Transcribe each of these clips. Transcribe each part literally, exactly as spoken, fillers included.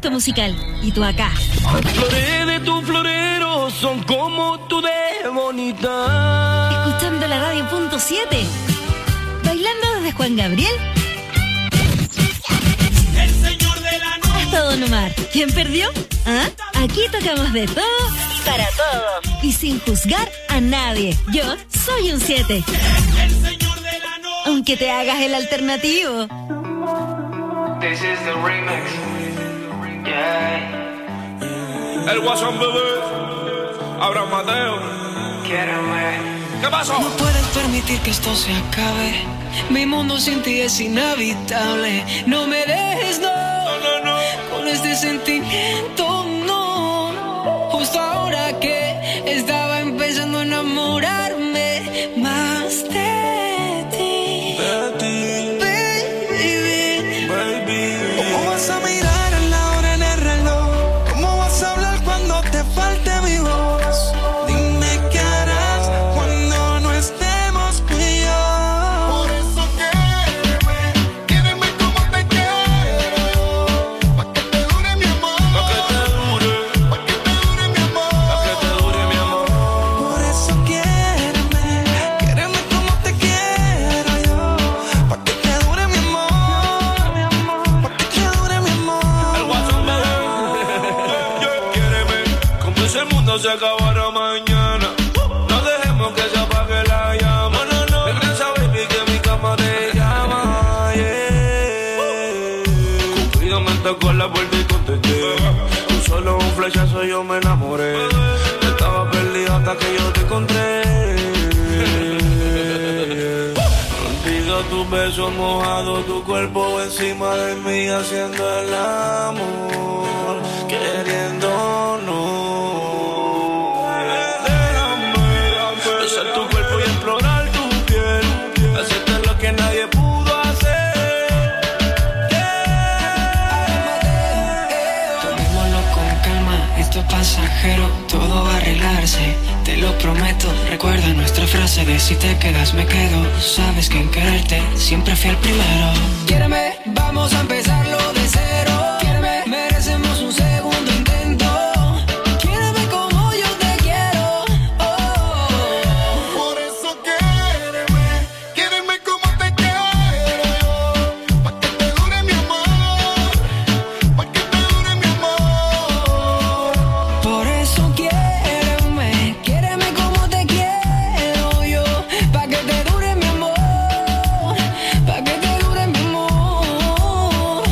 gusto musical. Y tú acá. Las flores de tu florero son como tú de bonita. Escuchando la radio punto siete. Bailando desde Juan Gabriel el señor de la noche hasta Don Omar. ¿Quién perdió? ¿Ah? Aquí tocamos de todo para todos y sin juzgar a nadie. Yo soy un siete. el señor de la noche. Aunque te hagas el alternativo. This is the remix. Yeah. El Guasón bebé. Abraham Mateo. Quiéreme. ¿Qué pasó? No puedes permitir que esto se acabe. Mi mundo sin ti es inhabitable. No me dejes, no, No, no, no. con este sentimiento, no. Justo ahora que estaba empezando a enamorarme más de ti, De ti, baby. baby. ¿Cómo vas a mirar a la hora en el reloj? ¿Cómo vas a hablar cuando te falte mi voz? Dime qué harás cuando no estemos tú y yo. Por eso quiéreme, quiéreme como te quiero yo. Pa' que te dure mi amor, Pa' que te dure, pa' que te dure mi amor, pa' que te dure mi amor. por eso quiéreme, quiéreme como te quiero yo. Pa' que te dure mi amor, pa' que te dure mi amor. El Guasón bebé. Quiéreme, como si el mundo se acabara mañana. No dejemos que se apague la llama. No, no, no. Regresa, baby, que mi cama te llama. Yeah. Cupido me tocó la puerta y contesté. Tú solo un flechazo yo me enamoré. Estaba perdido hasta que yo te encontré. Contigo tus besos mojados, tu cuerpo encima de mí haciendo el amor, queriéndonos. Déjame besar tu cuerpo y explorar tu piel, hacerte lo que nadie pudo hacer. Tomémoslo con calma, esto es pasajero, todo va a arreglarse, te lo prometo. Recuerda nuestra frase de si te quedas me quedo. Sabes que en quererte siempre fui el primero. Quiéreme, vamos a empezarlo de cero. Quiéreme, merecemos un segundo intento. Quiéreme como yo te quiero. Oh. Por eso quiéreme, quiéreme como te quiero yo. Pa' que te dure mi amor, pa' que te dure mi amor. Por eso quiéreme, quiéreme como te quiero yo. Pa' que te dure mi amor, pa' que te dure mi amor.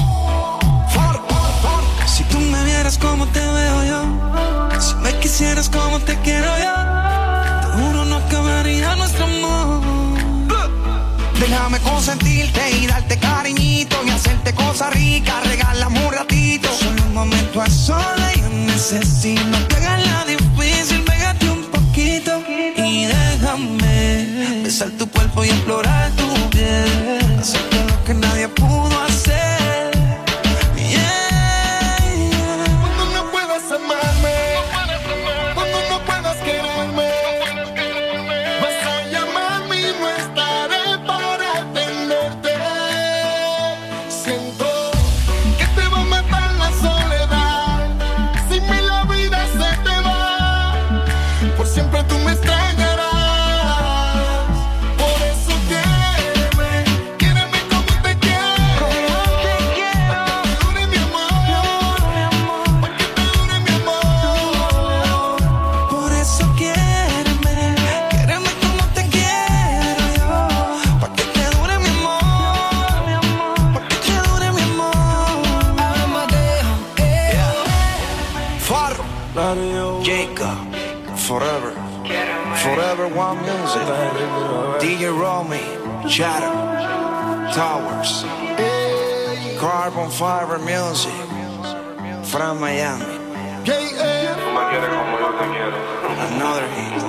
Si tú me vieras como te veo yo, si me quisieras como te quiero yo, te juro no acabaría nuestro amor. Déjame consentirte y darte cariñito y hacerte cosas ricas, regálame un ratito. Solo un momento a solas yo necesito que hagas la difícil, pégate un poquito y déjame besar tu cuerpo y explorar tu piel, hacerte lo que nadie pudo hacer. Yeah, yeah. Cuando no puedas amarme, cuando no puedas quererme, vas a llamarme y no estaré para atenderte. Siento que te va a matar la soledad. Sin mí la vida se te va. Por siempre tú me extrañarás. Por eso quiéreme, quiéreme como te quiero. Pa' que te dure mi amor, pa' que te dure mi amor. Por eso quiéreme, quiéreme como te quiero yo. Pa' que te dure mi amor, pa' que te dure mi amor. Amadeo, eh. Farro, Darío, Jacob, Forever, Quiéreme. Forever One Music, D J Romy, Shadow, Towers, Carbon Fiber Music, from Miami, tú me quieres como yo te quiero. another hit.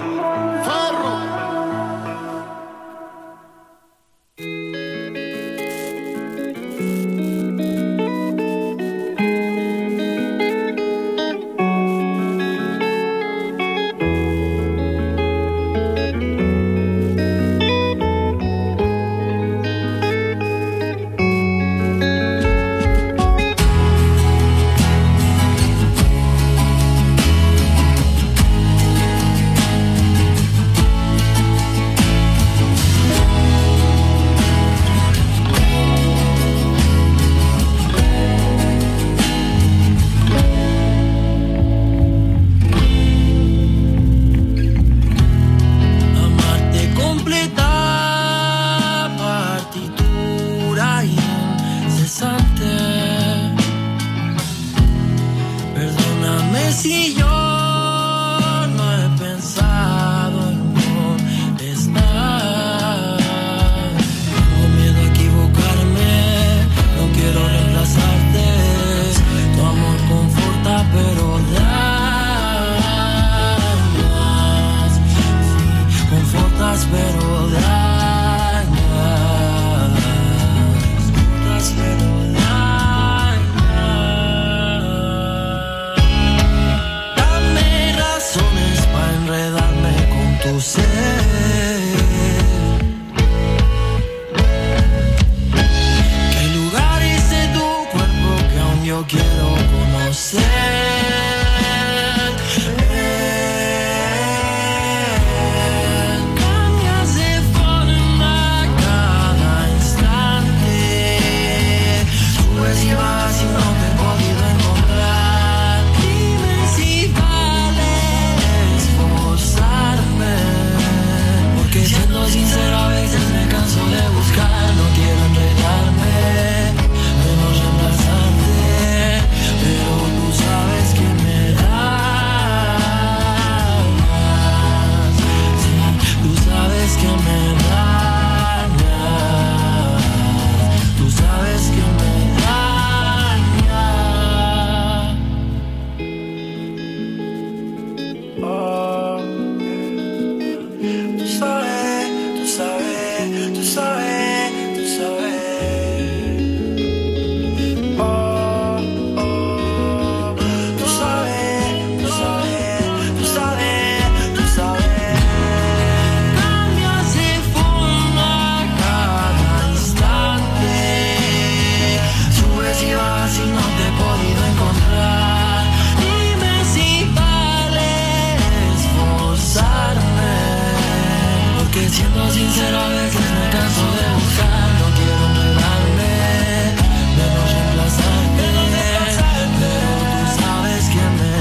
si yo no he pensado en contestar. Tengo miedo a equivocarme, no quiero reemplazarte. Tu amor conforta pero dañas. Sí, confortas pero dañas. Confortas pero dañas. Dame razones para enredarme con tu ser. ¿Qué lugares de tu cuerpo que aún yo quiero conocer? Cambias de forma cada instante. Subes y vas y no te he podido encontrar. Dime si vale esforzarme, porque siendo sincero a veces me canso de buscar. No quiero enredarme, menos reemplazarte, pero tú sabes que me dañas. Sí, tú sabes que me dañas. Tú sabes que me dañas. Oh, tú sabes, tú sabes, tú sabes, tú sabes. Oh, oh, tú sabes, tú sabes, tú sabes, tú sabes. Cambias de forma cada instante. Subes y vas y no te he podido encontrar. Dime si vale esforzarme, porque siendo sincero a veces me canso de buscar. No quiero enredarme, menos reemplazarte, pero tú sabes que me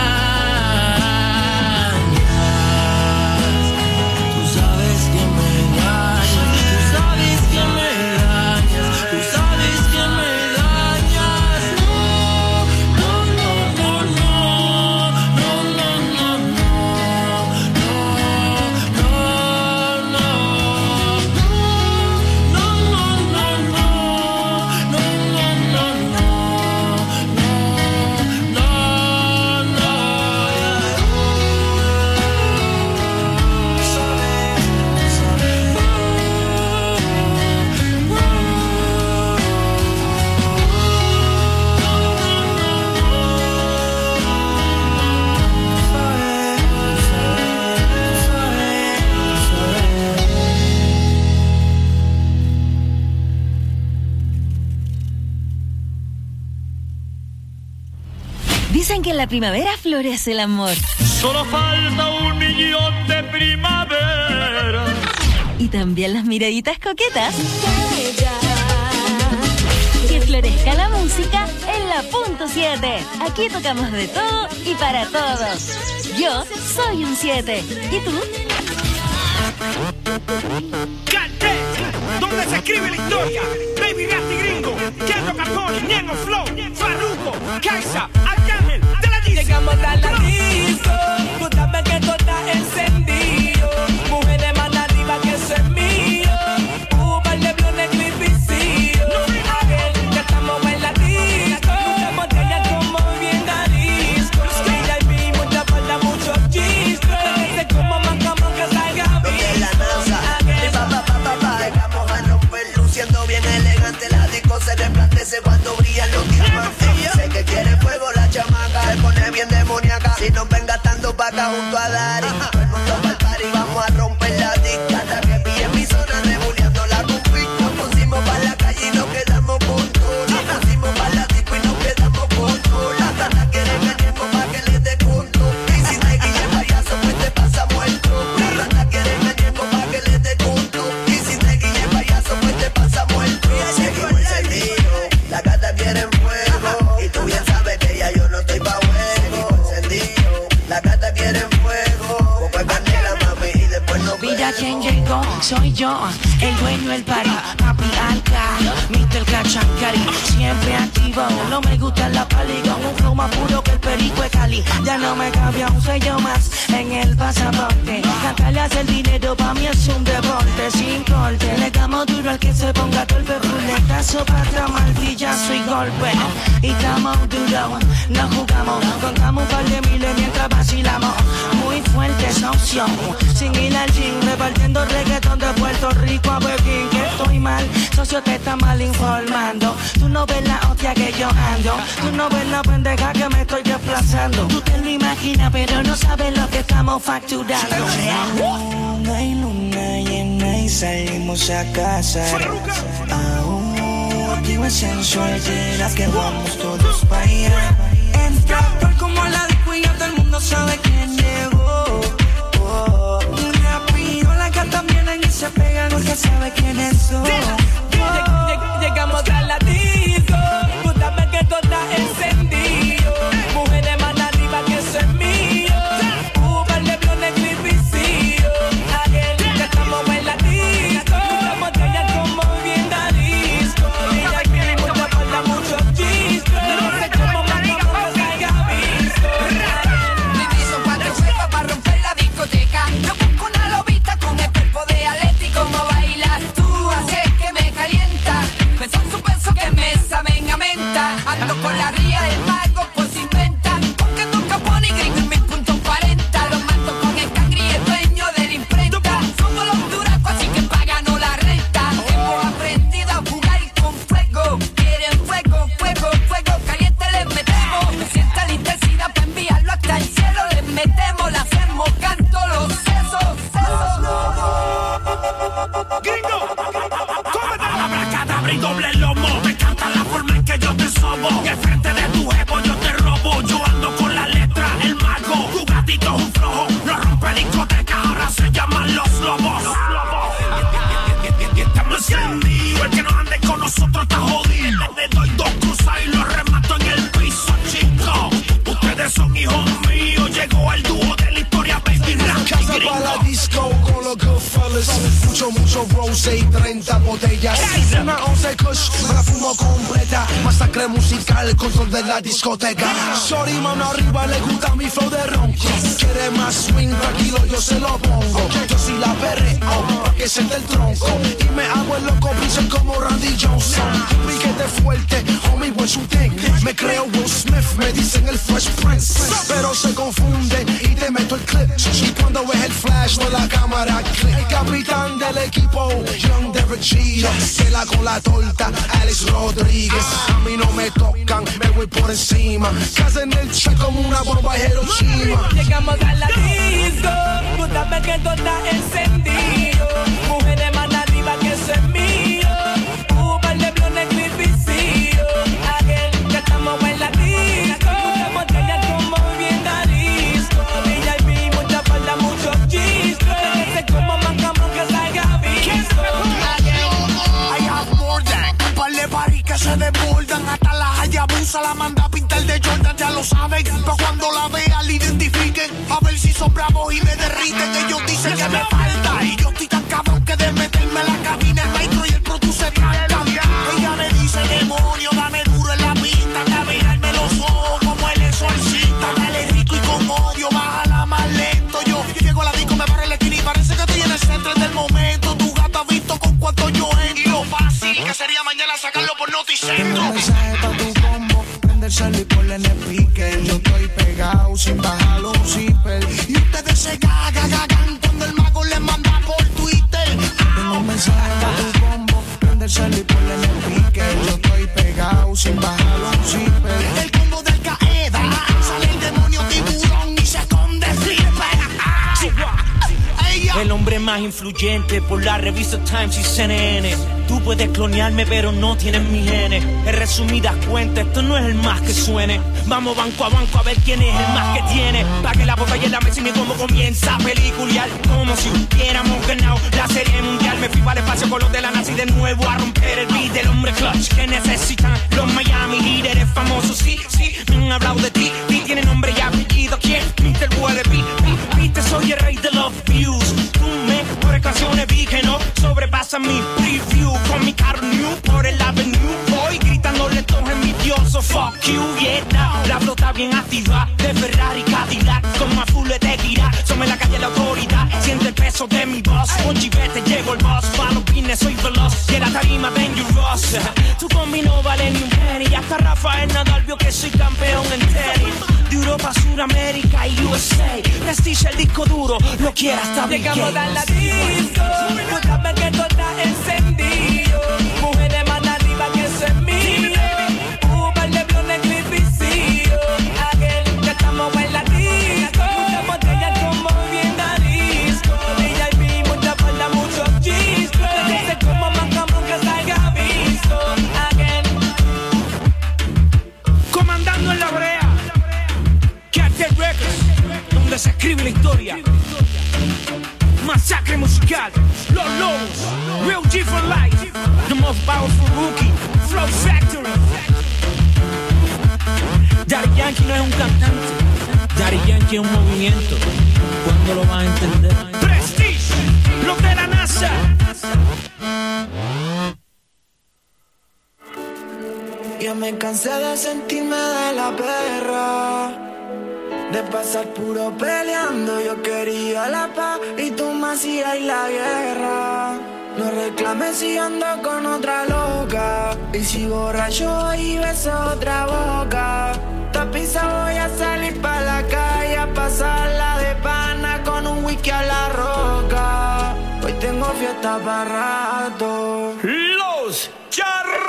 dañas. Tú sabes que me dañas. Tú sabes que me dañas. Tú sabes que me dañas. No, no, no, no, no, no, no, no, no, no, no, no, no, no, no, no, no, no, Dicen que en la primavera florece el amor. Solo falta un millón de primavera. Y también las miraditas coquetas. Que florezca la música en la punto siete. Aquí tocamos de todo y para todos. Yo soy un siete. ¿Y tú? ¿Dónde se escribe la historia? Baby Nasty Gringo, Kendo Capone, Ñengo Flow, Farruko, Kaisa, Arcángel, de la disco. Llegamos a la disco, tú sabes que todo está encendido. Mujeres más arriba que eso es mío. Uber de blue, negro y pisillo. Ángel, ya estamos en la disco. Muchas botellas como bien arisco. V I P, mucha falda, muchos chistros. Se como más cabrón que salga bien. La NASA, mi papá, papá, papá, vamos a romper, luciendo bien elegante. La disco se resplandece cuando brillan los diamantes. Sé que quiere fuego la chamaca, se pone bien demoníaca. Si nos ven gastando pa' acá junto a Dari, todo el mundo pa'l party, vamos a romper la disca. Hasta que pille mi zona, rebuleando la compi. Nos pusimos pa' la calle y nos quedamos con todo. Nos pusimos pa' la disco y nos quedamos con todo. Las ratas quieren el tiempo pa' que les dé conto. Y si te guille payaso, pues te pasa muerto. Las ratas quieren el tiempo pa' que les dé conto. Y si te guille payaso, pues te pasa muerto. Seguimos encendido, la gata quiere fuego. Y tú bien sabes que ya yo no estoy pa' juego. Seguimos encendido, la gata quiere fuego. Poco es candela, mami, y después nos vemos. Vida quien llegó, soy yo, el dueño del party, papi Alca, mister Cachancari, siempre activo, no me gusta la pali, con un flow más puro que el perico de Cali, Así, ya no me cambia un sello más en el pasaporte. Cantarle hace el dinero pa' mí es un deporte sin corte. Le damos duro al que se ponga torpe, puletazo, pata, martillazo y golpe. Y estamos duros, no jugamos, contamos un par de miles mientras vacilamos. Muy fuerte esa opción, sin ir al gym, repartiendo reggaetón de Puerto Rico a Pekín. Que estoy mal, socio, te está mal informando. Tú no ves la hostia que yo ando, tú no ves la pendeja que me estoy desplazando. Tú te lo imaginas, pero no sabes lo que estamos facturando. Luna y luna llena y salimos a casa. Aún activo el sensual, llena que vamos todos pa' allá. Entra por como la disco y ya todo el mundo sabe quién llegó. Oh, rápido las gatas vienen y se pegan porque sabe quiénes son. Oh, llegamos a la disco, púntame que todo está encendido. Mujeres más arriba que eso es mío. Uber, Lebron, Clipicillo. Ayer ya estamos en la disco. Muchas botellas como bien a disco. Ella quiere mucha falta, muchos chistes. No sé cómo más como que se haya visto. Le hizo cuatro huevos para romper la discoteca. No busco una lobita con el cuerpo de Aleti. Como bailas tú, haces que me calienta. Besos su beso que me saben a menta. Ando con la ría del mago, pues inventa. Porque nunca pone gringo en mil punto cuarenta. Los mato con el cangri, el dueño de la imprenta. Somos los duracos, así que páganos la renta. Hemos aprendido a jugar con fuego. Quieren fuego, fuego, fuego. Caliente les metemos. Sienta la intensidad para enviarlo hasta el cielo. Les metemos, la hacemos, canto los sesos, sesos. Gringo, cómete la abracadabra y doble lomo. Me encanta la forma en que yo te sobo. Y al frente de tu jevo yo te robo. Yo ando con la letra, el mago. Tu gatito es un flojo, no rompe discoteca. Ahora se llaman los lobos. Y estamos encendidos. El que no ande con nosotros está jodido. Le doy dos cruzas y los remato en el piso, chicos. Ustedes son hijos míos. Llegó el dúo de la historia, baby. Casa para la disco con los Goodfellas. Mucho, mucho rose y treinta botellas. Una once kush, me la fumo completa. Masacre musical, control de la discoteca. Sorry, mano arriba, le gusta mi flow de ronco. Quiere más swing, tranquilo, yo se lo pongo. Yo sí la perreo, pa' que siente el tronco. Y me hago el loco, piso como Randy Johnson. Piquete fuerte, homie, what's you think? Me creo Will Smith, me dicen el Fresh Prince. Pero se confunden y te meto el clip. Y cuando ves el flash de la cámara, click. El capitán del equipo, Young Derek Jeter. Cela con la torta, Alex Rodríguez. A mí no me tocan, me voy por encima. Casa en el chat como una bomba Hiroshima. Llegamos a la disco, púntame que todo está encendido. Mujeres más arriba que eso es mío. Uber, Lebron, Clipicillo. Ayer ya estamos en la disco. Muchas botellas como bien a disco. V I P, mucha falda, muchos chistes. No sé cómo más como que se haya visto. I have more than un par de paris que se desbordan. Hasta la Hayabusa la manda a pintar de Jordan, ya lo saben. Pa' cuando la vean, la identifiquen. A ver si son bravos y me derriten. Ellos dicen que me falta. Y yo estoy tan cabrón que de meterme la cabina, el maestro y el produ se trancan. Ella me dice, demonio, dame duro en la pista. Que a mirarme los ojos como el exorcista. Dale rico y con odio, bájala más lento. Yo, yo llego a la disco, me barre la esquina y parece que estoy en el centro del momento. Tu gata ha visto con cuánto yo entro. Y lo fácil que sería mañana sacarlo por Noticentro. Un mensaje pa' tu combo, prende el cel y ponle en el speaker. Yo estoy pegado sin bajar un zipper. Y ustedes se cagan, cagan cuando el mago les manda por Twitter. Tengo un mensaje pa' tu combo, prende el cel y ponle en el speaker. Yo estoy pegado sin bajar un zipper. El combo del Qaeda, sale el demonio tiburón y se esconde flipper. El hombre más influyente por la revista Times y C N N. Tú puedes clonearme pero no tienes mi genes. En resumidas cuentas, esto no es el más que suene. Vamos banco a banco a ver quién es el más que tiene. Pa' que la botella en la mesa y mi combo comienza a peliculear. Como si hubiéramos ganado la serie mundial. Me fui para el espacio con los de la nazi de nuevo a romper el beat del hombre clutch que necesitan los Miami Heat. Eres famoso, sí, sí, me han hablado de ti. Y tiene nombre y apellido, ¿quién? mister Wallaby. Viste, soy el rey de los views. Tú me por canciones vi que no sobrepasa mi preview. Con mi carro new por el avenue voy gritándole todos envidiosos. so fuck you, yeah, nah. La flota bien activa, de Ferrari, Cadillac, con más full de gira, somos la calle la autoridad, siente el peso de mi voz, con chivete llego el boss, pa' los pines soy veloz, y en la tarima dangerous, tú con mi no vale ni un penny, y hasta Rafael Nadal vio que soy campeón en tenis, de Europa, Suramérica y U S A, Prestige el disco duro, lo quiera hasta Big Game. Llegamos a la disco, tú sabes que todo está encendido, mujeres más arriba que eso es mío, un par de blones clipicillos, aquel que estamos en la disco, muchas botellas como bien a disco, D J P, mucha falda, muchos chiscos, que se como más cabrón que salga visto, aquel comandando en la brea, Cartel Records, donde se escribe la historia. Masacre musical, los lobos, Real G for life, the most powerful rookie, Flow Factory. Daddy Yankee no es un cantante, Daddy Yankee es un movimiento. ¿Cuándo lo vas a entender? Prestige, los de la NASA. Yo me cansé de sentirme de la perra, de pasar puro peleando. Yo quería la paz y tú me hacías la guerra. No reclames si ando con otra loca, y si borracho y beso otra boca. Tapiza voy a salir pa' la calle a pasarla de pana con un whisky a la roca. Hoy tengo fiesta pa' rato. Los Charros.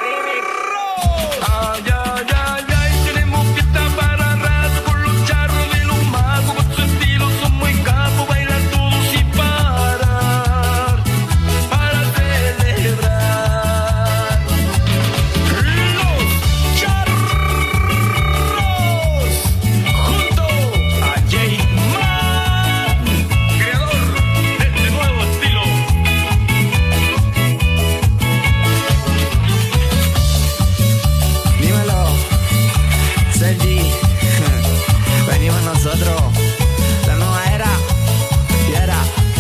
Ay, ay, ay, ay, tenemos fiesta para rato con los charros de los magos. Con su estilo son muy capos, bailar todos sin parar, para celebrar. Los Charros, junto a J-Man, creador de este nuevo estilo. Dímelo, Sergi. Venimos nosotros, la nueva era, y era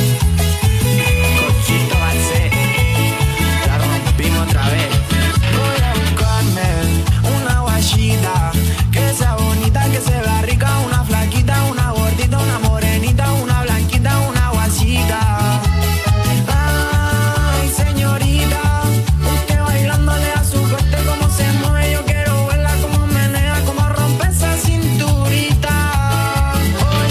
Cochito Garcés, la rompimos otra vez. Voy a buscarme una guachita, que sea bonita, que se vea rica, una flaquita, una gordita, una morenita, una blanquita, una guasita. Ay, señorita, usted bailándole a su corte como se mueve, yo quiero verla como menea, como rompe esa cinturita.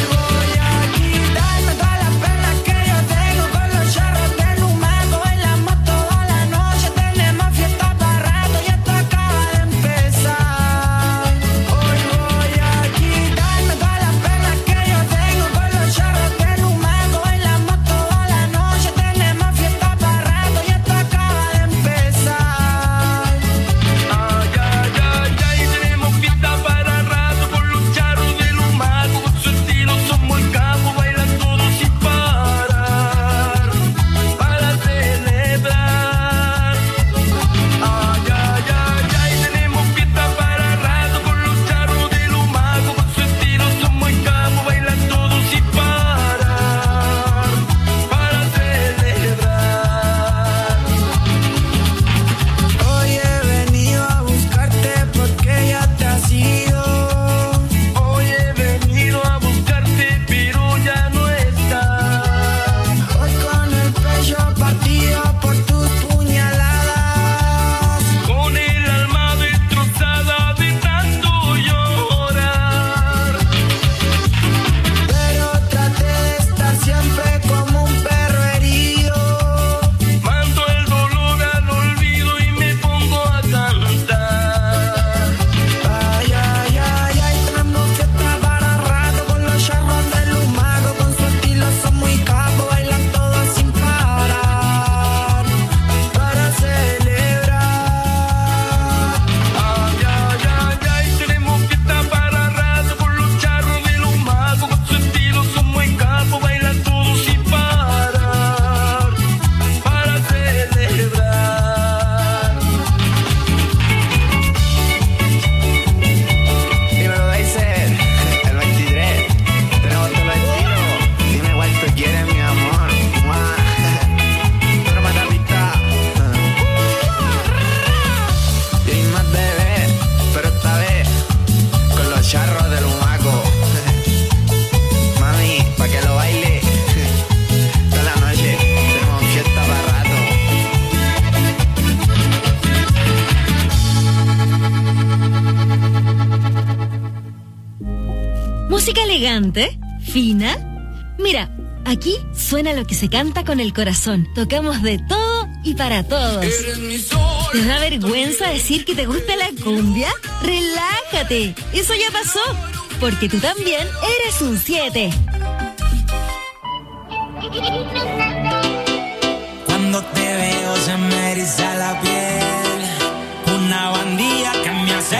Música elegante, fina. Mira, aquí suena lo que se canta con el corazón. Tocamos de todo y para todos. ¿Te da vergüenza decir que te gusta la cumbia? Relájate, eso ya pasó, porque tú también eres un siete. Cuando te veo se me eriza la piel, una bandida que me hace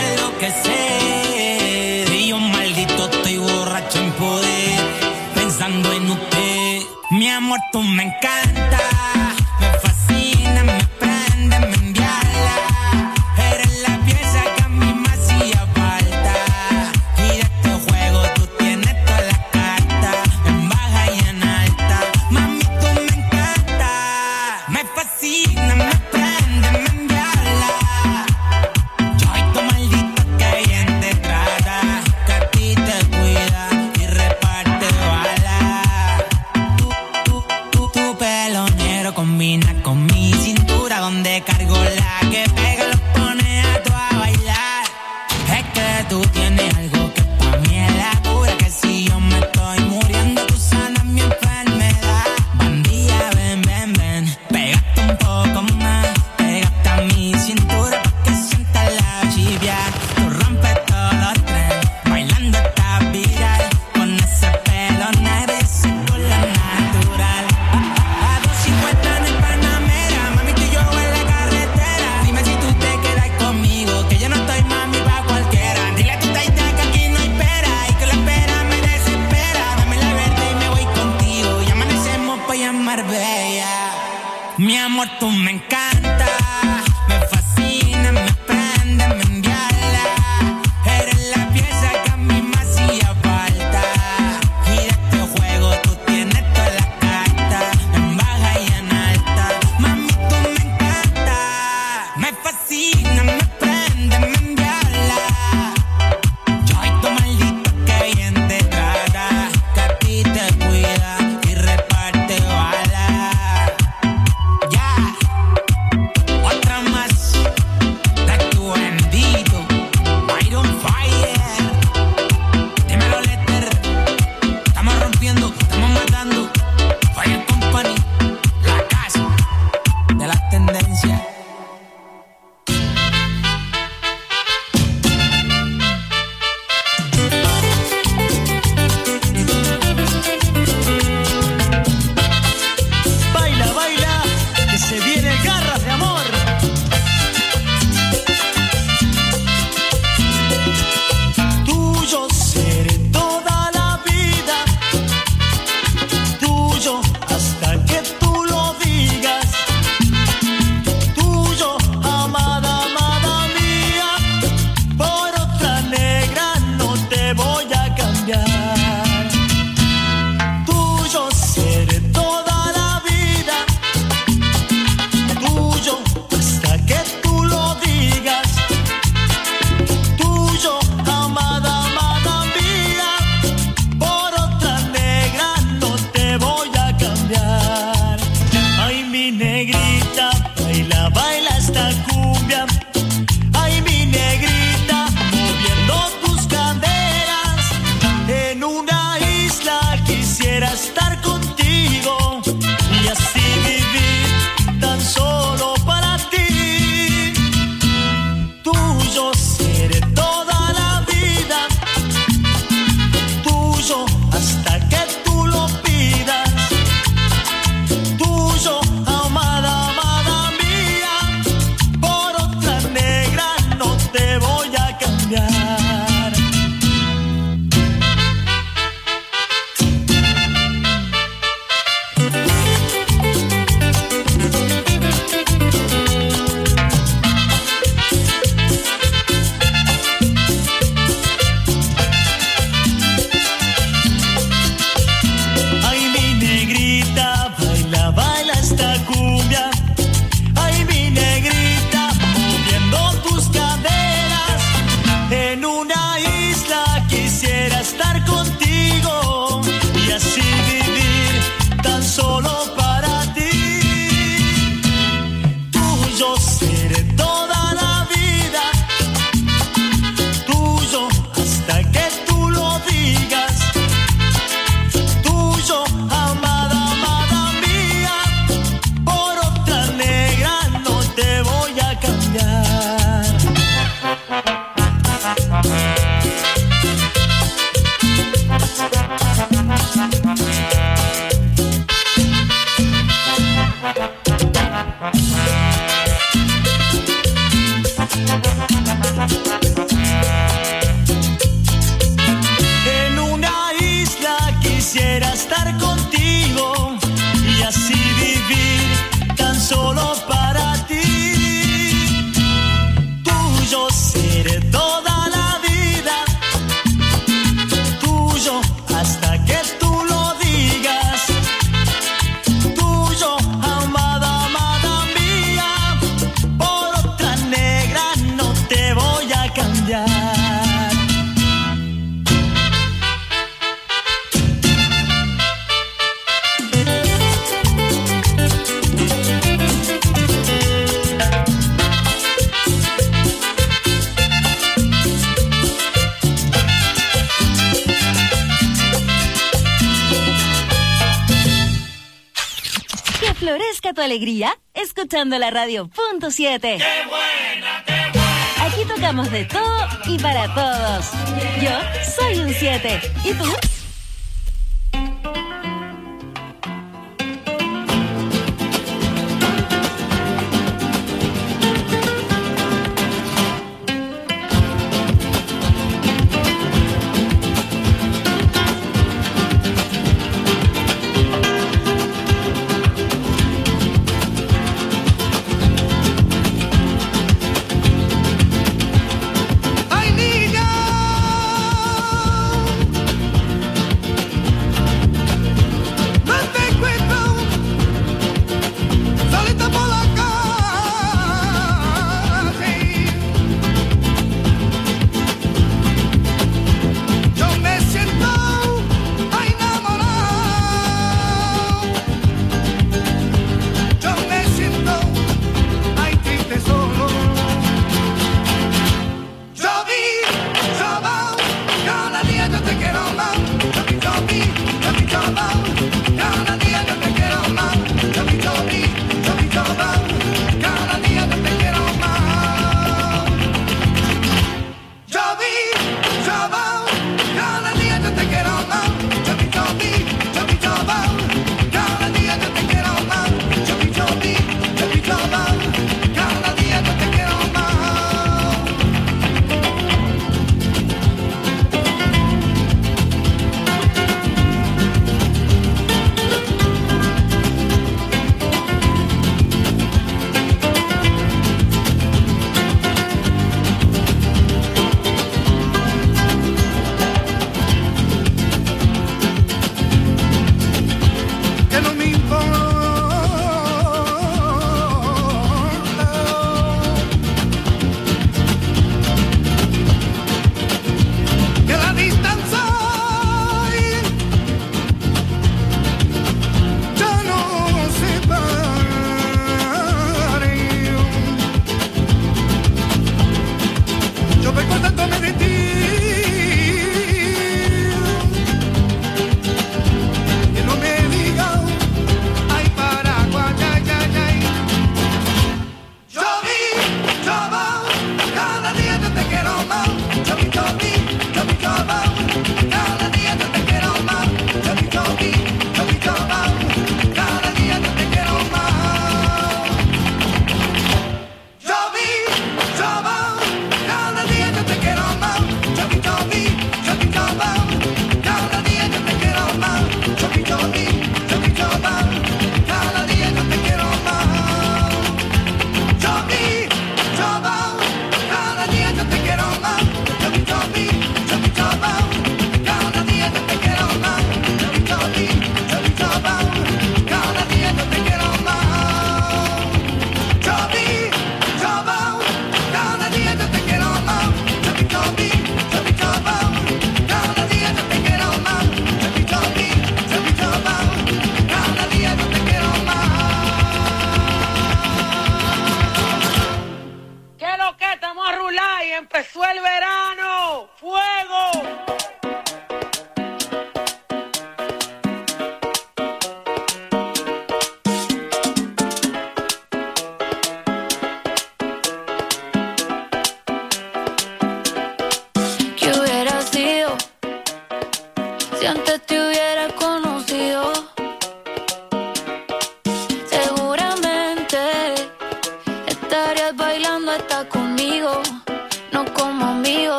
enloquecer. Y yo maldito estoy borracho en poder, pensando en usted. Mi amor, tú me encanta, me fascina, me prende, me enviala. Eres la pieza que a mí me hacía falta. Y de este juego tú tienes todas las cartas, en baja y en alta. Mami, tú me encanta, me fascina, me prende, me enviala. Yo y tu maldito que bien te trata, que a ti te cuida y reparte balas. Tu, tu, tu, tu pelo negro combina con mi cintura, donde cargo la que pega lo pone a tu a bailar. Es que tú tienes algo que pa' mí es la cura, que si yo me estoy muriendo tú sanas mi enfermedad. Bandía, ven, ven, ven, pégate un poco más, pégate a mi cintura pa' que sientas la chivia. Tú rompes todos los trenes, bailando estás viral, con ese pelo negro y ese culo natural. A dos cincuenta en el Panamera, mami, tú y yo en la carretera. Dime si tú te quedas conmigo, que yo no estoy mami pa' cualquiera. Dile a tu taita que aquí no hay pera, y que la espera me desespera. Dame la verde y me voy contigo, y amanecemos pa' llamar bella. Mi amor, tú me encanta, me fascina, me prende, me enviala. Eres la pieza que a mí me hacía falta. Y de este juego tú tienes todas las cartas, en baja y en alta. Mami, tú me encanta, me fascina, me prende, me enviala. Yo y tu maldito que bien te trata, que a ti te cuida y reparte balas. Ya, florezca tu alegría escuchando la radio punto siete. ¡Qué buena, qué buena! Aquí tocamos de todo y para todos. Yo soy un siete. ¿Y tú?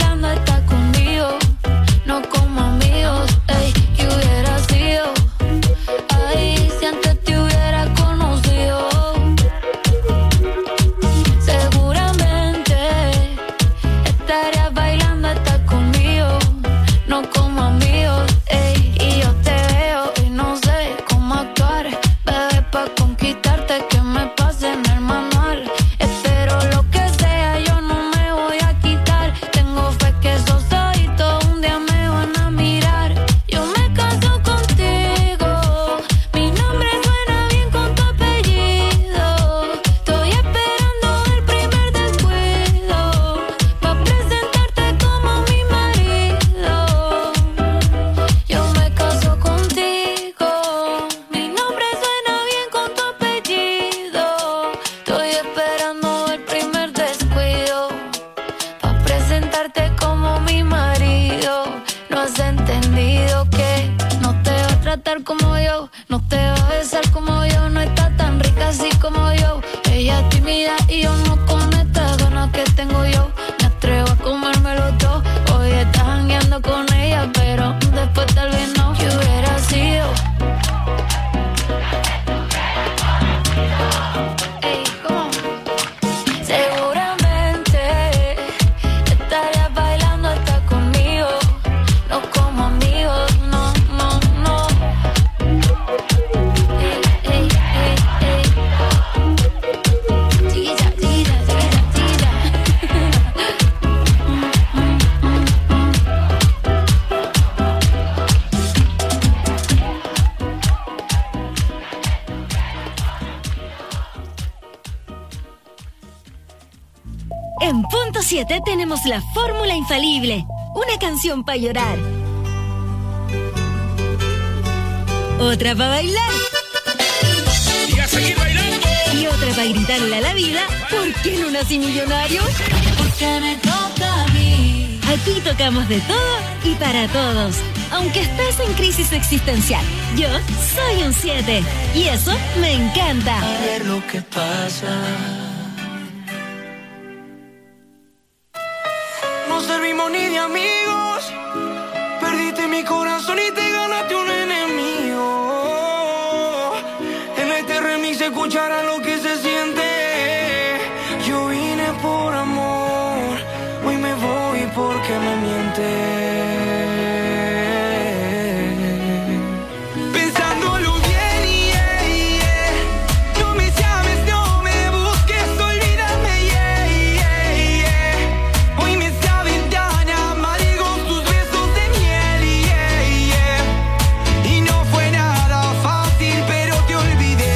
No como amigos, ey, que hubiera sido. yo. No te va a besar como yo, no está tan rica así como yo. Ella es tímida y yo no con estas ganas que tengo yo. Me atrevo a comérmelo todo. Hoy estás jangueando con ella, pero después tal vez no. ¿Qué hubiera sido? Ey, ¿cómo? Seguramente estarías bailando hasta conmigo. No como amigos, no, no, no. Ey, ey, ey, ey. Tira, tira, tira, tira. En punto siete tenemos la fórmula infalible. Una canción para llorar. Otra para bailar. Y a seguir bailando. Y otra para gritarle a la vida. ¿Por qué no nací millonario? Porque me toca a mí. Aquí tocamos de todo y para todos. Aunque estés en crisis existencial, yo soy un siete. Y eso me encanta. A ver lo que pasa. No servimos ni de amigos. Perdiste mi corazón y te ganaste un enemigo. En este remix se escuchará lo que se siente. Yo vine por amor, hoy me voy porque me mientes. Pensándolo bien, yeah, yeah. No me llames, no me busques, olvídame, yeah, yeah, yeah. Hoy me saben tan amargos tus besos de miel, yeah, yeah. Y no fue nada fácil, pero te olvidé.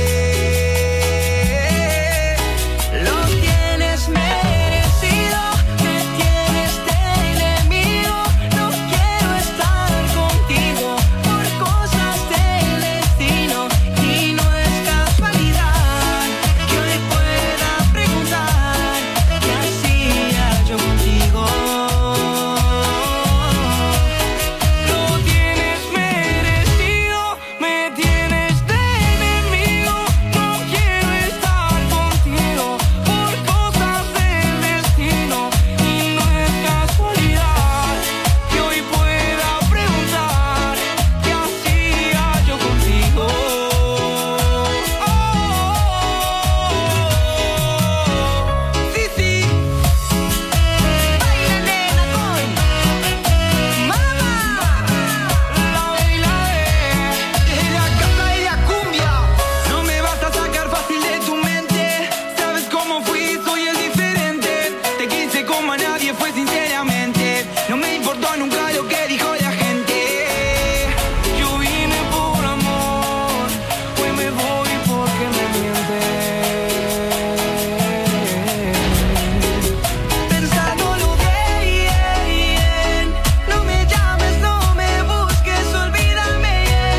Lo tienes merecido, me tienes de enemigo. No quiero estar contigo por cosas del destino. Y no es casualidad que hoy pueda preguntar qué hacía yo contigo. Lo tienes merecido, me tienes de enemigo. No quiero estar contigo por cosas del destino. Y no es casualidad que hoy pueda preguntar qué hacía yo contigo. Sí, sí. Baila, nena, con mamá. La baila de la casa y la cumbia. No me vas a sacar fácil de tu mente. Sabes cómo fui, soy el diferente. Te quise como a nadie, fue sinceramente. No me importó nunca lo que dijo la gente. Yo vine por amor, hoy me voy porque me mientes. Pensándolo bien, no me llames, no me busques, olvídame,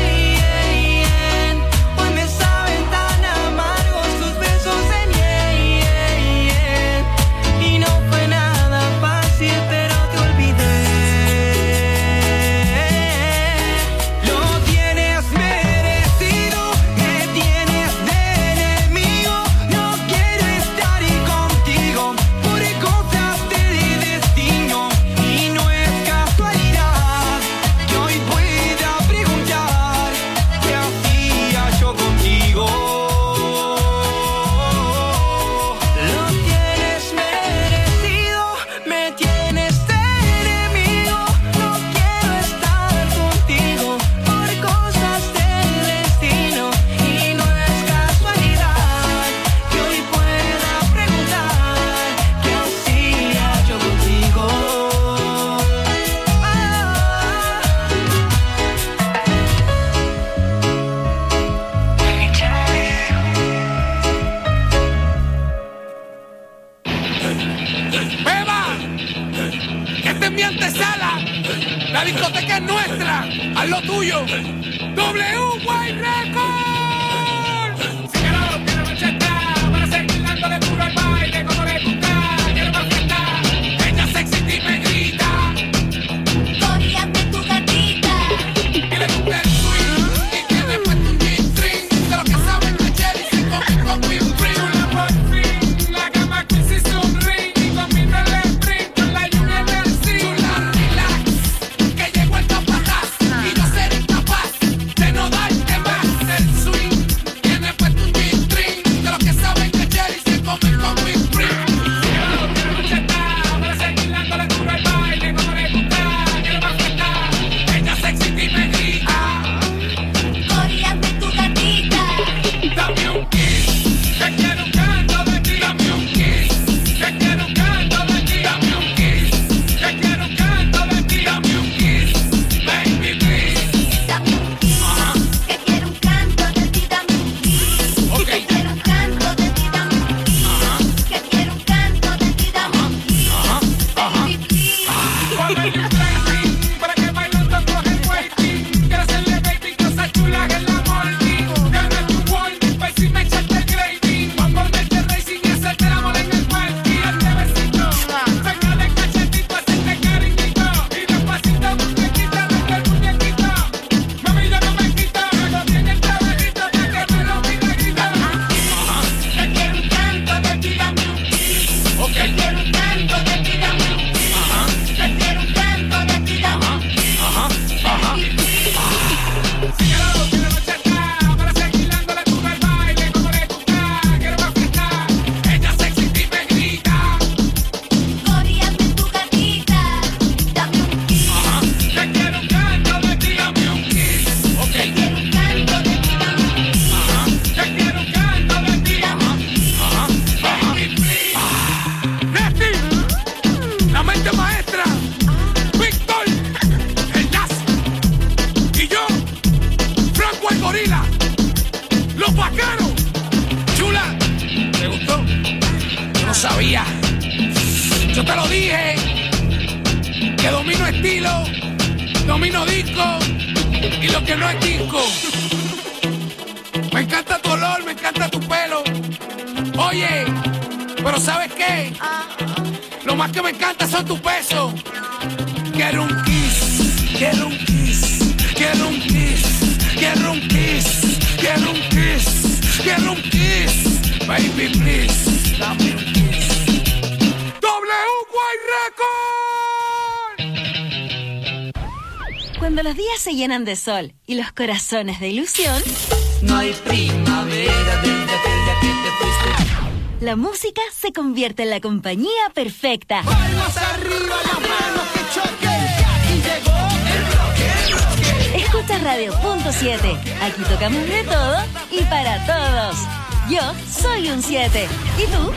hoy me saben tan amargos tus besos de miel. Y no fue nada fácil, pero te olvidé. Lo tienes merecido, me tienes de enemigo. No quiero estar contigo por cosas del destino. Y no es casualidad que hoy pueda preguntar qué hacía yo contigo. Lo tienes merecido, me tienes de enemigo. No quiero estar contigo por cosas del destino. Y no es casualidad que hoy pueda preguntar qué hacía yo contigo. ¡Beba! ¡Esta es mi antesala! ¡La discoteca es nuestra! ¡Haz lo tuyo! ¡W White Records! Señalado, tiene macheta para seguir dándole duro al baile como le gusta. Quiero más fiesta. Ella sexy y me grita. Coríate tu gatita. Que le gusta el swing y que sabía. Yo te lo dije, que domino estilo, domino disco y lo que no es disco. Me encanta tu olor, me encanta tu pelo. Oye, pero ¿sabes qué? Lo más que me encanta son tus besos. Quiero un kiss, quiero un kiss, quiero un kiss, quiero un kiss, quiero un kiss, quiero un kiss. Baby, please, dame un kiss. W White Record. Cuando los días se llenan de sol y los corazones de ilusión, no hay primavera desde aquel día que te fuiste. La música se convierte en la compañía perfecta. Palmas arriba, las manos que choquen. Aquí llegó el bloque, el bloque. Escucha Radio Punto siete. Aquí tocamos de todo y para todos. Yo soy un siete. ¿Y tú?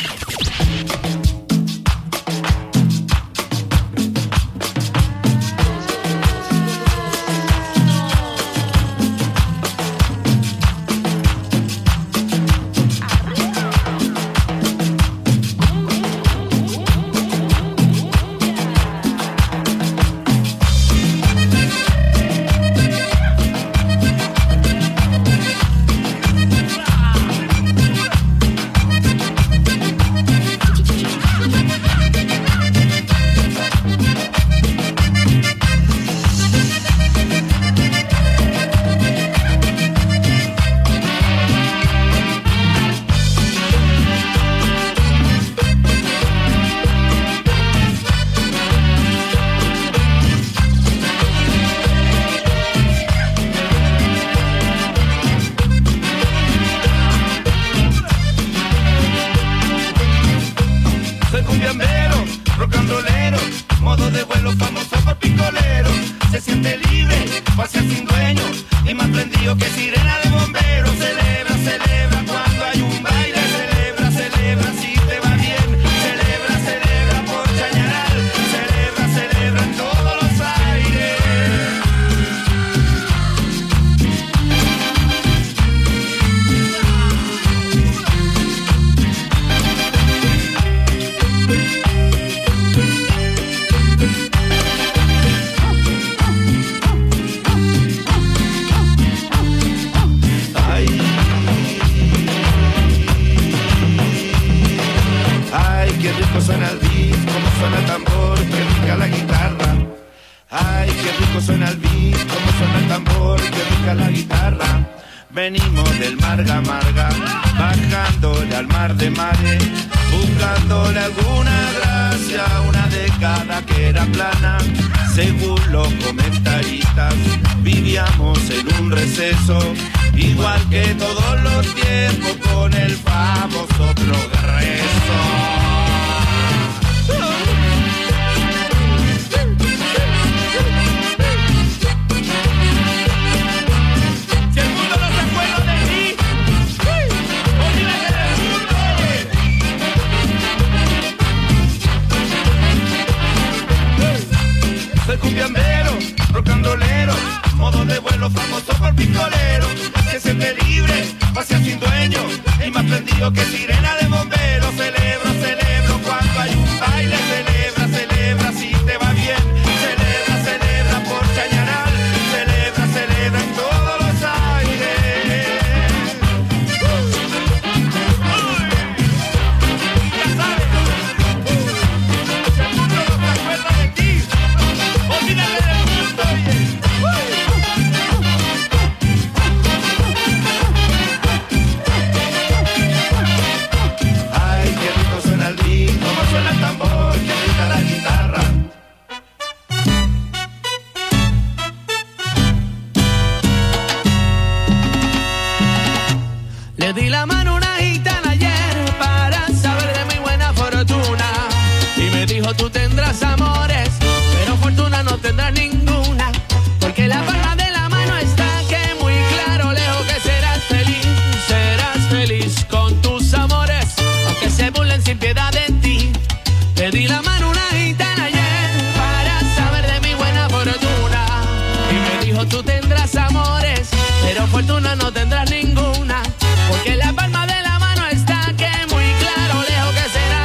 Fortuna no tendrás ninguna, porque la palma de la mano está que muy claro, lejos que será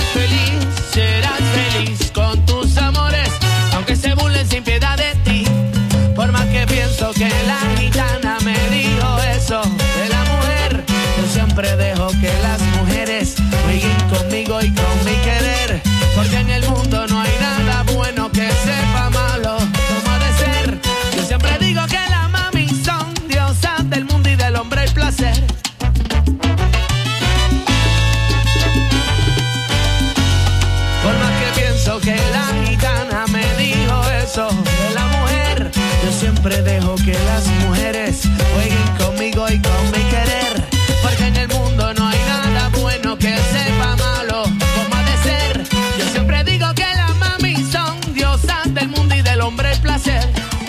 placer. Por más que pienso que la gitana me dijo eso de la mujer, yo siempre dejo que las mujeres jueguen conmigo y con mi querer, porque en el mundo no hay nada bueno que sepa malo como ha de ser. Yo siempre digo que las mami son diosas del mundo y del hombre el placer.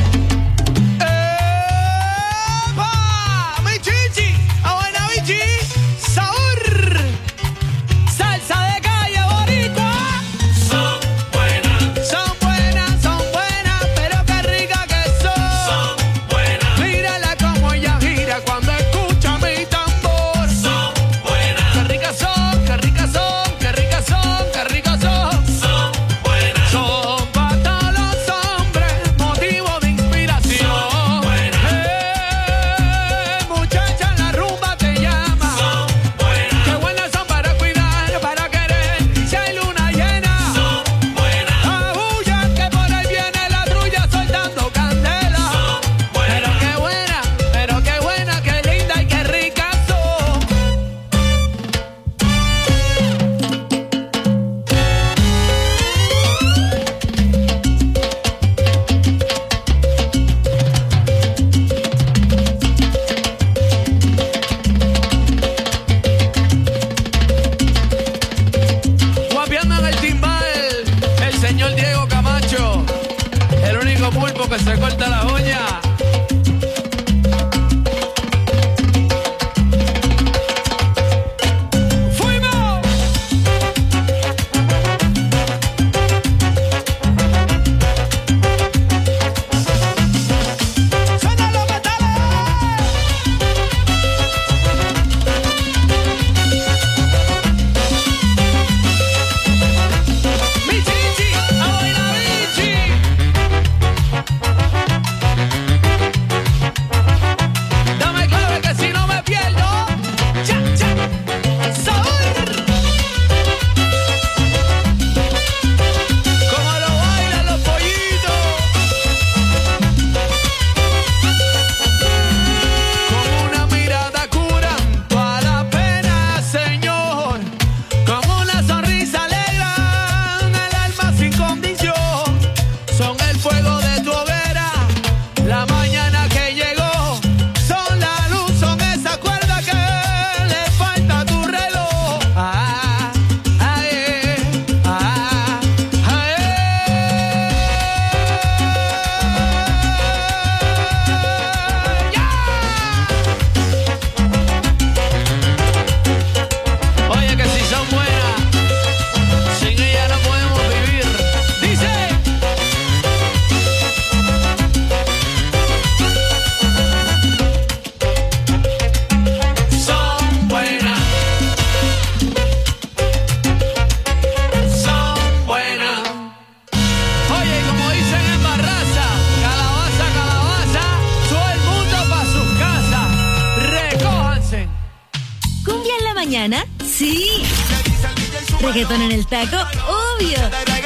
Reggaetón en el taco, obvio.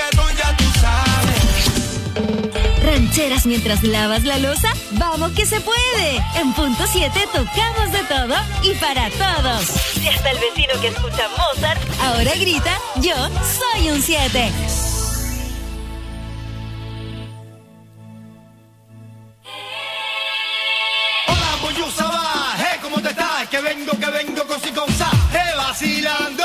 Rancheras mientras lavas la loza, vamos que se puede. En punto siete tocamos de todo y para todos. Y hasta el vecino que escucha Mozart ahora grita, yo soy un siete. Hola, Boyusa, va, hey, ¿cómo te estás? Que vengo, que vengo con si con sa, hey, vacilando.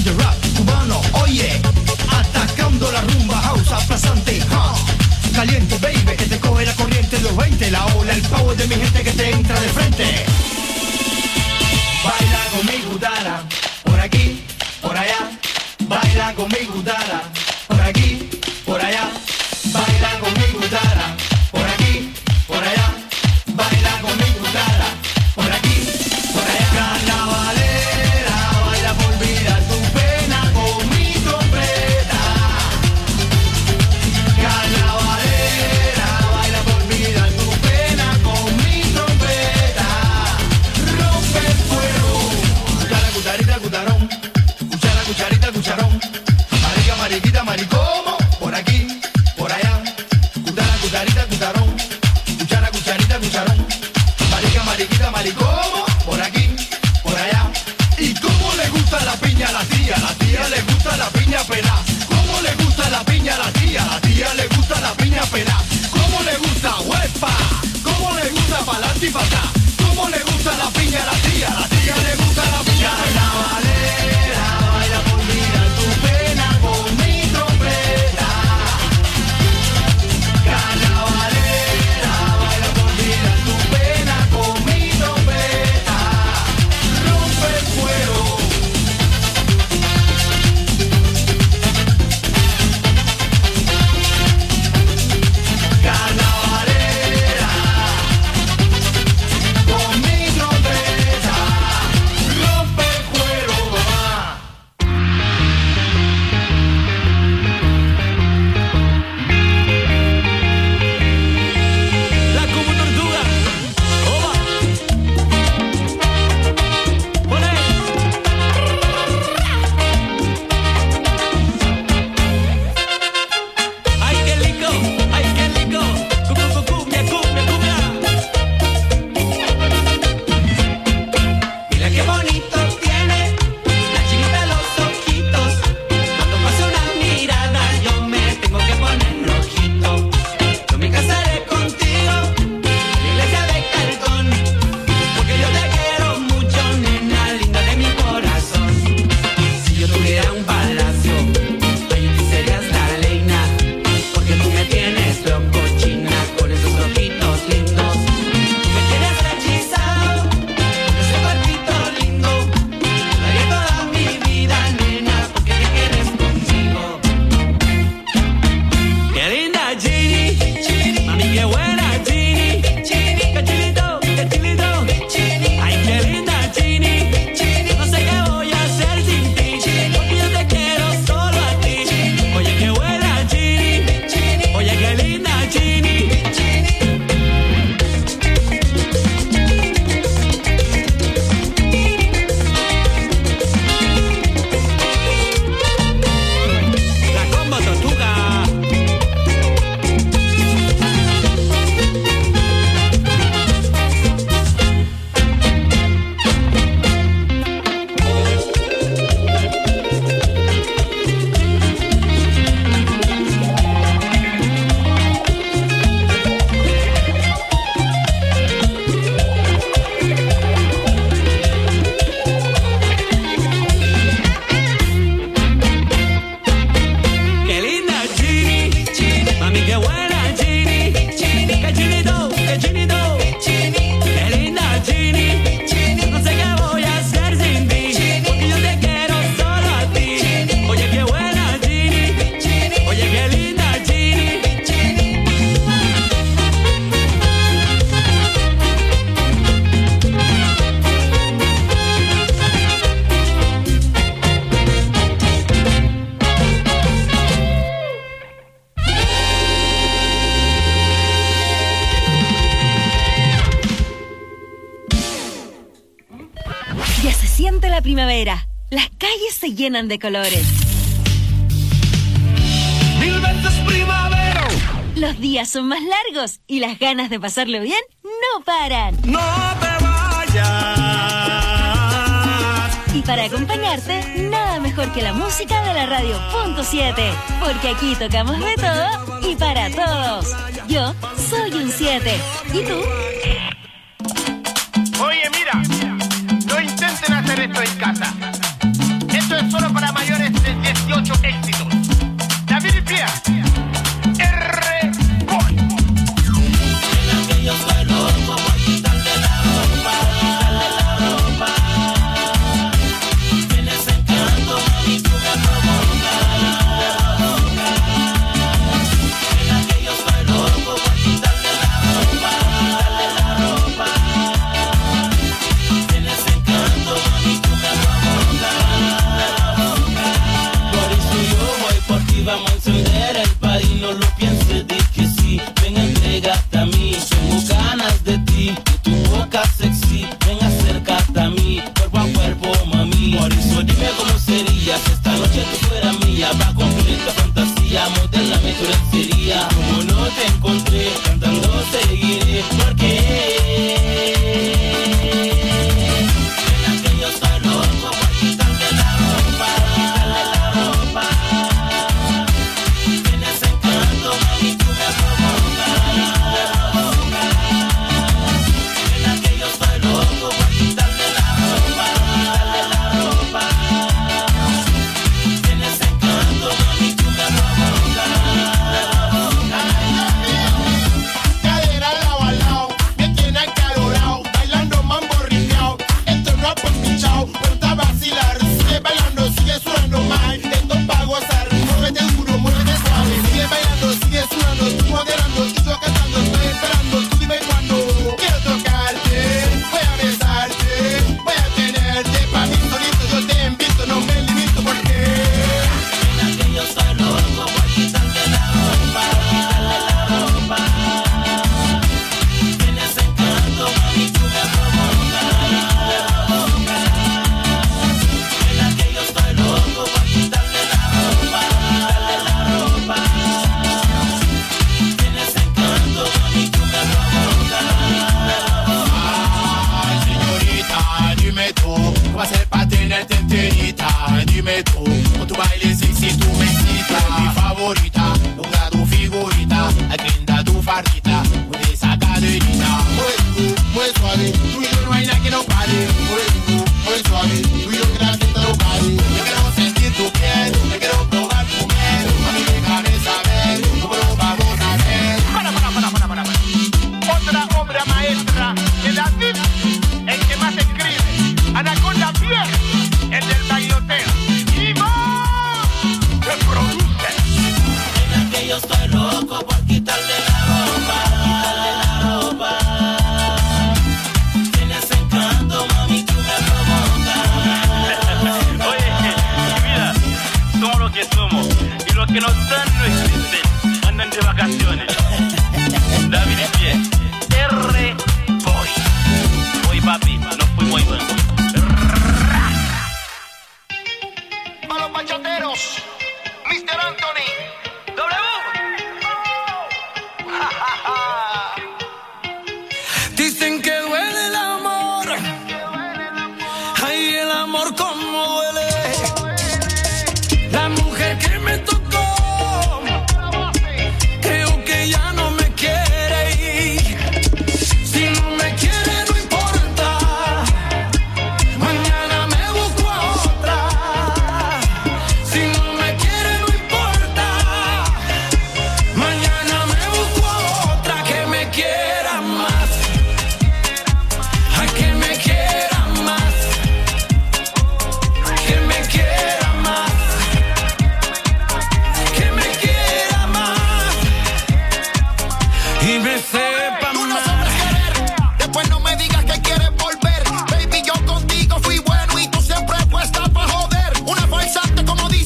the rap cubano, oye, atacando la rumba house aplastante, huh. Caliente, baby, que te coge la corriente de los veinte, la ola, el power de mi gente que te entra de frente. Baila con mi gutara, por aquí, por allá. Baila con mi gutara, por aquí, por allá. Baila con mi gutara, por aquí, por allá. Baila con mi gutara, por aquí, por allá. Carnavalera, baila por olvidar tu pena con mi trompeta. Carnavalera, baila por olvidar tu pena con mi trompeta. Rompe el fuego, cuchara, cucharita, cucharón. Cuchara, cucharita, cucharón. Marica, mariquita, maricomo, por aquí, por allá. Cuchara, cucharita, cucharón. Cuchara, cucharita, cucharón. Marica, mariquita, maricomo, por aquí, por allá. ¿Y cómo le gusta la piña a la tía? La tía le gusta la piña pelá. ¿Cómo le gusta la piña a la tía? La tía le gusta la piña pelá. ¿Cómo le gusta huepa? ¿Cómo le gusta pa'lante y pa' acá? ¿Cómo le gusta la piña a la tía? La tía le gusta la piña pelá. Carnavalera, baila por olvidar tu pena con mi trompeta. Carnavalera, baila por olvidar tu pena con mi trompeta. Rompe el fuego. Carnavalera, con mi trompeta. Rompe el fuego, mamá. La como tortuga. Oba. Olé. Ay, qué rico, ay, qué rico. Cu, cu, cu, cumbia, cumbia, cumbia. Mira qué bonito tiene la chinita los ojitos. Cuando pasa una mirada yo me tengo que poner rojito. Yo me casaré contigo en la iglesia de cartón, porque yo te quiero mucho, nena linda de mi corazón. Si yo tuviera un palacio, ay, tú serías la reina, porque tú me tienes loco, china, con esos ojitos lindos. Tú me tienes hechizado, ese cuerpito lindo. Daría toda mi vida, nena, porque te quieres conmigo. Qué linda Ginny, mami, qué buena Ginny. Qué chilito, qué chilito. Ay, qué linda Ginny. No sé qué voy a hacer sin ti, porque yo te quiero solo a ti. Oye, qué buena Ginny. Oye, qué linda Ginny. La combo tortuga. Qué linda Ginny, mami, qué buena Ginny. Qué chinito, qué chinito. Qué linda Ginny. No sé qué voy a hacer sin ti, porque yo te quiero solo a ti. Oye, qué buena Ginny. Oye, qué linda Ginny. Ya se siente la primavera. Las calles se llenan de colores. Mil veces primavera. Los días son más largos y las ganas de pasarlo bien no paran. No te vayas. Y para acompañarte, nada mejor que la música de la radio punto siete. Porque aquí tocamos de todo y para todos. Yo soy un siete. ¿Y tú? Oye, mira, no intenten hacer esto en casa. Esto es solo para mayores. quisieras esta noche tú fueras mía, pa' cumplir esta fantasía, modélame tu lencería. Como no te encontré, cantando seguiré, porque ven que yo soy loco por quitarle la ropa, quitarle la ropa. Tienes encanto, mami, tú me provocas, me provocas. Ven que yo soy loco por quitarle la ropa, quitarle la ropa. Tienes encanto, mami, tú me provocas, me provocas. Cadera lado a lado, me tiene acalorado, bailando mambo ripiao. Esto no ha pinchao, ponte a vacilar. Sigue bailando, sigue sudando más. Esto pa' gozar, muévete duro, muévete suave. Sigue bailando, sigue sudando, tú moderando, y yo cantando, estoy esperando. Tú dime cuándo quiero tocarte, voy a besarte, voy a tenerte pa' mí solito. Yo te invito, no me limito porque Mira que yo soy loco por quitarte la ropa, quitarle la ropa. Tienes encanto, mami, tú me provocas, me provocas. Mira que yo soy loco por quitarle la ropa, quitarle la ropa. Tienes encanto, mami, tú me provocas, me provocas. ay, señorita, dime tú, ¿qué va a hacer pa' tenerte enterita? Dime tú, con tu baile sexy tú me excitas. Mi favorita, ponga tu figurita, agenda tu fardita, con esa caderita. Mueve tú, mueve suave, tú y yo no hay nada que no pare. Mueve tú, mueve suave, tú y yo que la fiesta no pare. Yo quiero sentir tu piel, yo quiero probar tu miel. Mami, déjame saber cómo lo vamos a hacer. Para, para, para, para, para, para. Otra obra maestra de David, el que más escribe. Anaconda Vieja, el del bailoteo. Y más, que produce. Mira que yo estoy loco por quitarle la ropa, quitarle la ropa. Tienes encanto, mami, tú me provocas. Oye, mira, somos lo que somos. Y los que no están no existen. Andan de vacaciones. David y Pie. R. Boy. Boy, papi, no fui muy bueno. A los bachateros.